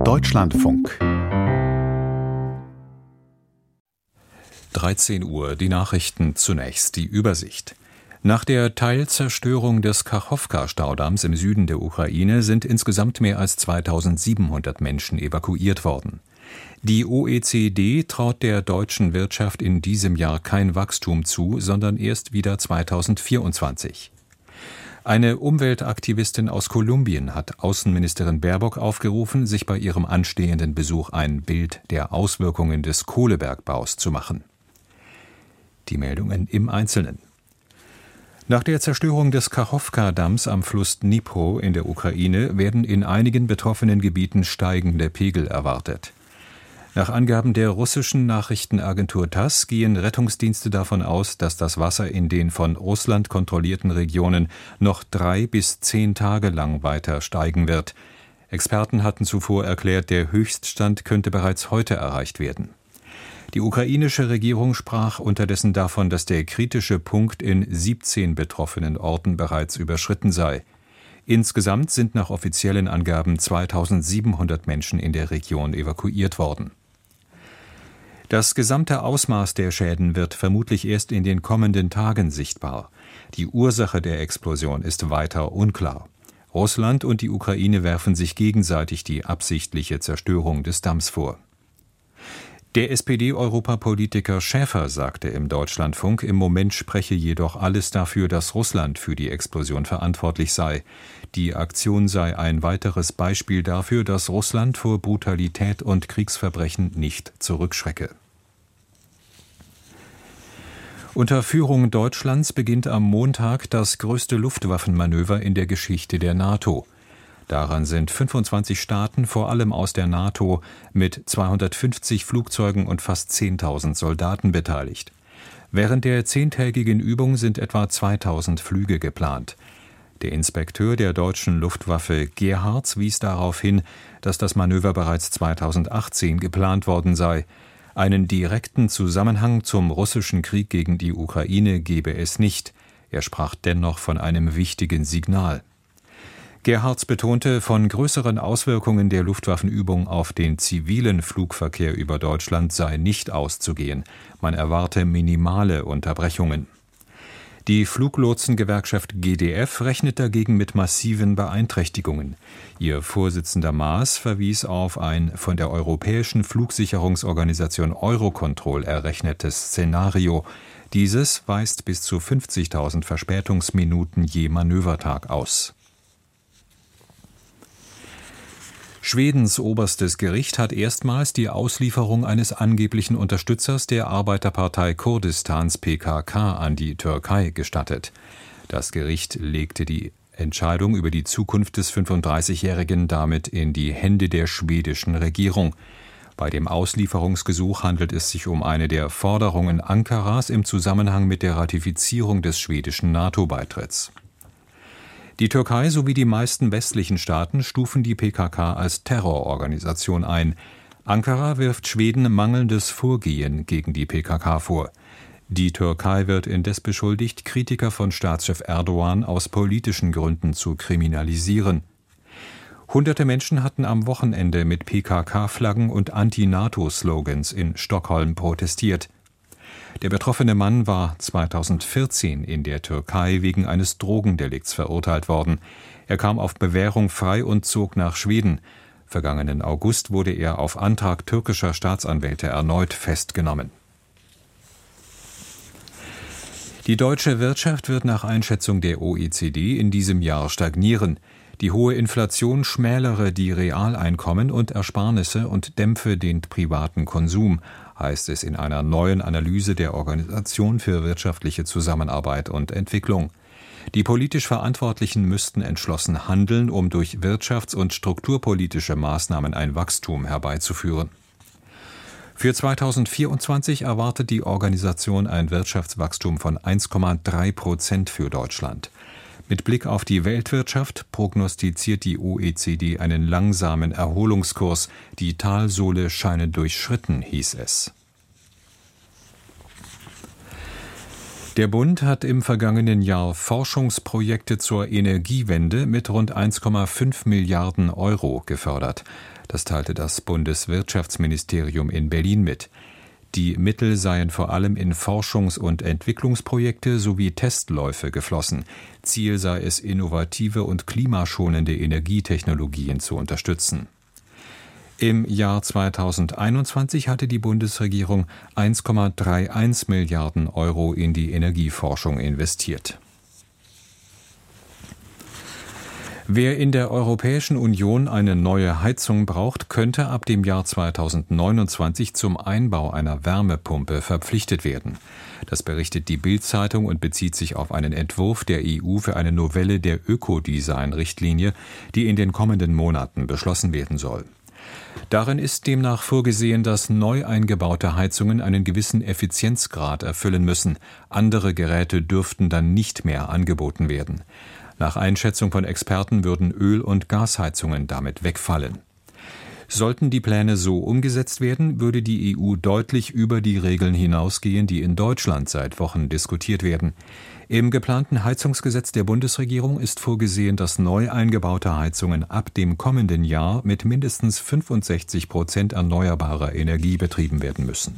Deutschlandfunk 13 Uhr, die Nachrichten zunächst, die Übersicht. Nach der Teilzerstörung des Kachowka-Staudamms im Süden der Ukraine sind insgesamt mehr als 2700 Menschen evakuiert worden. Die OECD traut der deutschen Wirtschaft in diesem Jahr kein Wachstum zu, sondern erst wieder 2024. Eine Umweltaktivistin aus Kolumbien hat Außenministerin Baerbock aufgerufen, sich bei ihrem anstehenden Besuch ein Bild der Auswirkungen des Kohlebergbaus zu machen. Die Meldungen im Einzelnen. Nach der Zerstörung des Kachowka-Damms am Fluss Dnipro in der Ukraine werden in einigen betroffenen Gebieten steigende Pegel erwartet. Nach Angaben der russischen Nachrichtenagentur TASS gehen Rettungsdienste davon aus, dass das Wasser in den von Russland kontrollierten Regionen noch 3 bis 10 Tage lang weiter steigen wird. Experten hatten zuvor erklärt, der Höchststand könnte bereits heute erreicht werden. Die ukrainische Regierung sprach unterdessen davon, dass der kritische Punkt in 17 betroffenen Orten bereits überschritten sei. Insgesamt sind nach offiziellen Angaben 2700 Menschen in der Region evakuiert worden. Das gesamte Ausmaß der Schäden wird vermutlich erst in den kommenden Tagen sichtbar. Die Ursache der Explosion ist weiter unklar. Russland und die Ukraine werfen sich gegenseitig die absichtliche Zerstörung des Damms vor. Der SPD-Europapolitiker Schäfer sagte im Deutschlandfunk, im Moment spreche jedoch alles dafür, dass Russland für die Explosion verantwortlich sei. Die Aktion sei ein weiteres Beispiel dafür, dass Russland vor Brutalität und Kriegsverbrechen nicht zurückschrecke. Unter Führung Deutschlands beginnt am Montag das größte Luftwaffenmanöver in der Geschichte der NATO. Daran sind 25 Staaten, vor allem aus der NATO, mit 250 Flugzeugen und fast 10.000 Soldaten beteiligt. Während der 10-tägigen Übung sind etwa 2.000 Flüge geplant. Der Inspekteur der deutschen Luftwaffe Gerhards wies darauf hin, dass das Manöver bereits 2018 geplant worden sei. Einen direkten Zusammenhang zum russischen Krieg gegen die Ukraine gebe es nicht. Er sprach dennoch von einem wichtigen Signal. Gerhards betonte, von größeren Auswirkungen der Luftwaffenübung auf den zivilen Flugverkehr über Deutschland sei nicht auszugehen. Man erwarte minimale Unterbrechungen. Die Fluglotsengewerkschaft GdF rechnet dagegen mit massiven Beeinträchtigungen. Ihr Vorsitzender Maas verwies auf ein von der Europäischen Flugsicherungsorganisation Eurocontrol errechnetes Szenario. Dieses weist bis zu 50.000 Verspätungsminuten je Manövertag aus. Schwedens oberstes Gericht hat erstmals die Auslieferung eines angeblichen Unterstützers der Arbeiterpartei Kurdistans PKK an die Türkei gestattet. Das Gericht legte die Entscheidung über die Zukunft des 35-Jährigen damit in die Hände der schwedischen Regierung. Bei dem Auslieferungsgesuch handelt es sich um eine der Forderungen Ankaras im Zusammenhang mit der Ratifizierung des schwedischen NATO-Beitritts. Die Türkei sowie die meisten westlichen Staaten stufen die PKK als Terrororganisation ein. Ankara wirft Schweden mangelndes Vorgehen gegen die PKK vor. Die Türkei wird indes beschuldigt, Kritiker von Staatschef Erdogan aus politischen Gründen zu kriminalisieren. Hunderte Menschen hatten am Wochenende mit PKK-Flaggen und Anti-NATO-Slogans in Stockholm protestiert. Der betroffene Mann war 2014 in der Türkei wegen eines Drogendelikts verurteilt worden. Er kam auf Bewährung frei und zog nach Schweden. Vergangenen August wurde er auf Antrag türkischer Staatsanwälte erneut festgenommen. Die deutsche Wirtschaft wird nach Einschätzung der OECD in diesem Jahr stagnieren. Die hohe Inflation schmälere die Realeinkommen und Ersparnisse und dämpfe den privaten Konsum, heißt es in einer neuen Analyse der Organisation für wirtschaftliche Zusammenarbeit und Entwicklung. Die politisch Verantwortlichen müssten entschlossen handeln, um durch wirtschafts- und strukturpolitische Maßnahmen ein Wachstum herbeizuführen. Für 2024 erwartet die Organisation ein Wirtschaftswachstum von 1,3% für Deutschland. Mit Blick auf die Weltwirtschaft prognostiziert die OECD einen langsamen Erholungskurs. Die Talsohle scheine durchschritten, hieß es. Der Bund hat im vergangenen Jahr Forschungsprojekte zur Energiewende mit rund 1,5 Milliarden Euro gefördert. Das teilte das Bundeswirtschaftsministerium in Berlin mit. Die Mittel seien vor allem in Forschungs- und Entwicklungsprojekte sowie Testläufe geflossen. Ziel sei es, innovative und klimaschonende Energietechnologien zu unterstützen. Im Jahr 2021 hatte die Bundesregierung 1,31 Milliarden Euro in die Energieforschung investiert. Wer in der Europäischen Union eine neue Heizung braucht, könnte ab dem Jahr 2029 zum Einbau einer Wärmepumpe verpflichtet werden. Das berichtet die Bild-Zeitung und bezieht sich auf einen Entwurf der EU für eine Novelle der Ökodesign-Richtlinie, die in den kommenden Monaten beschlossen werden soll. Darin ist demnach vorgesehen, dass neu eingebaute Heizungen einen gewissen Effizienzgrad erfüllen müssen. Andere Geräte dürften dann nicht mehr angeboten werden. Nach Einschätzung von Experten würden Öl- und Gasheizungen damit wegfallen. Sollten die Pläne so umgesetzt werden, würde die EU deutlich über die Regeln hinausgehen, die in Deutschland seit Wochen diskutiert werden. Im geplanten Heizungsgesetz der Bundesregierung ist vorgesehen, dass neu eingebaute Heizungen ab dem kommenden Jahr mit mindestens 65% erneuerbarer Energie betrieben werden müssen.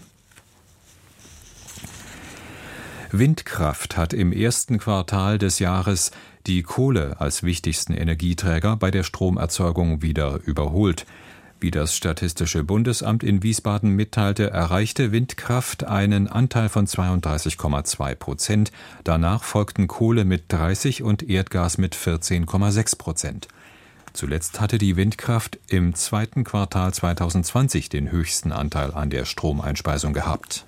Windkraft hat im ersten Quartal des Jahres die Kohle als wichtigsten Energieträger bei der Stromerzeugung wieder überholt. Wie das Statistische Bundesamt in Wiesbaden mitteilte, erreichte Windkraft einen Anteil von 32,2%. Danach folgten Kohle mit 30 und Erdgas mit 14,6%. Zuletzt hatte die Windkraft im zweiten Quartal 2020 den höchsten Anteil an der Stromeinspeisung gehabt.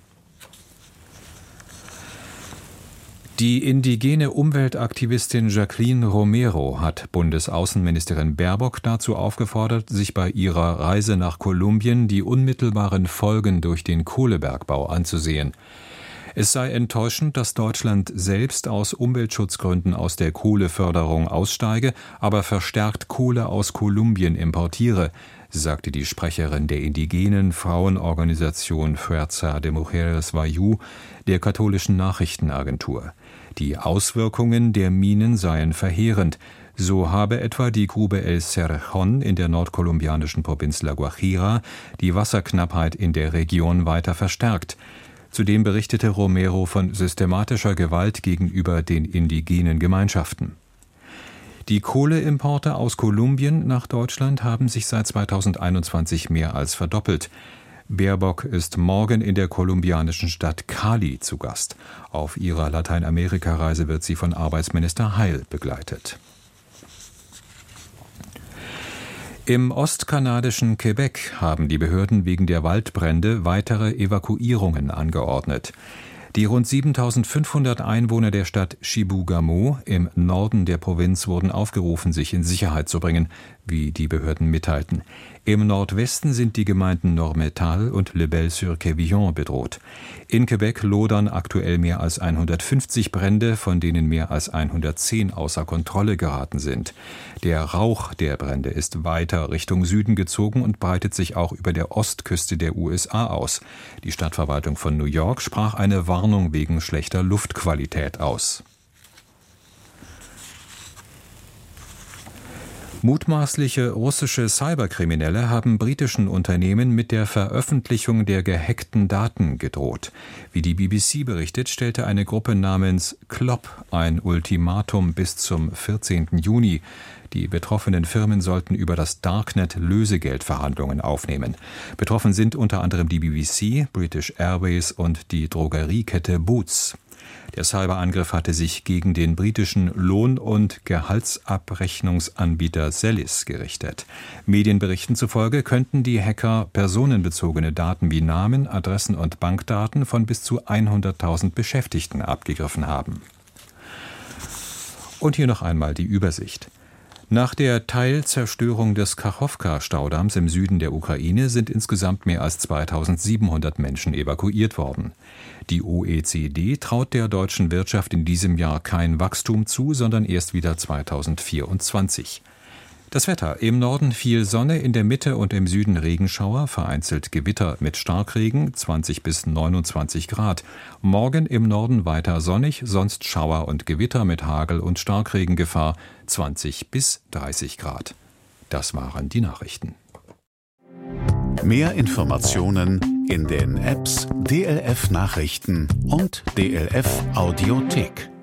Die indigene Umweltaktivistin Jacqueline Romero hat Bundesaußenministerin Baerbock dazu aufgefordert, sich bei ihrer Reise nach Kolumbien die unmittelbaren Folgen durch den Kohlebergbau anzusehen. Es sei enttäuschend, dass Deutschland selbst aus Umweltschutzgründen aus der Kohleförderung aussteige, aber verstärkt Kohle aus Kolumbien importiere, sagte die Sprecherin der indigenen Frauenorganisation Fuerza de Mujeres Wayuu der katholischen Nachrichtenagentur. Die Auswirkungen der Minen seien verheerend. So habe etwa die Grube El Cerrejón in der nordkolumbianischen Provinz La Guajira die Wasserknappheit in der Region weiter verstärkt. Zudem berichtete Romero von systematischer Gewalt gegenüber den indigenen Gemeinschaften. Die Kohleimporte aus Kolumbien nach Deutschland haben sich seit 2021 mehr als verdoppelt. Baerbock ist morgen in der kolumbianischen Stadt Cali zu Gast. Auf ihrer Lateinamerika-Reise wird sie von Arbeitsminister Heil begleitet. Im ostkanadischen Quebec haben die Behörden wegen der Waldbrände weitere Evakuierungen angeordnet. Die rund 7.500 Einwohner der Stadt Chibougamau im Norden der Provinz wurden aufgerufen, sich in Sicherheit zu bringen, wie die Behörden mitteilten. Im Nordwesten sind die Gemeinden Normetal und Le Bel-sur-Quévillon bedroht. In Quebec lodern aktuell mehr als 150 Brände, von denen mehr als 110 außer Kontrolle geraten sind. Der Rauch der Brände ist weiter Richtung Süden gezogen und breitet sich auch über der Ostküste der USA aus. Die Stadtverwaltung von New York sprach eine Warnung wegen schlechter Luftqualität aus. Mutmaßliche russische Cyberkriminelle haben britischen Unternehmen mit der Veröffentlichung der gehackten Daten gedroht. Wie die BBC berichtet, stellte eine Gruppe namens Clop ein Ultimatum bis zum 14. Juni. Die betroffenen Firmen sollten über das Darknet Lösegeldverhandlungen aufnehmen. Betroffen sind unter anderem die BBC, British Airways und die Drogeriekette Boots. Der Cyberangriff hatte sich gegen den britischen Lohn- und Gehaltsabrechnungsanbieter Zellis gerichtet. Medienberichten zufolge könnten die Hacker personenbezogene Daten wie Namen, Adressen und Bankdaten von bis zu 100.000 Beschäftigten abgegriffen haben. Und hier noch einmal die Übersicht. Nach der Teilzerstörung des Kachowka-Staudamms im Süden der Ukraine sind insgesamt mehr als 2.700 Menschen evakuiert worden. Die OECD traut der deutschen Wirtschaft in diesem Jahr kein Wachstum zu, sondern erst wieder 2024. Das Wetter: Im Norden viel Sonne, in der Mitte und im Süden Regenschauer, vereinzelt Gewitter mit Starkregen, 20 bis 29 Grad. Morgen im Norden weiter sonnig, sonst Schauer und Gewitter mit Hagel- und Starkregengefahr, 20 bis 30 Grad. Das waren die Nachrichten. Mehr Informationen in den Apps DLF Nachrichten und DLF Audiothek.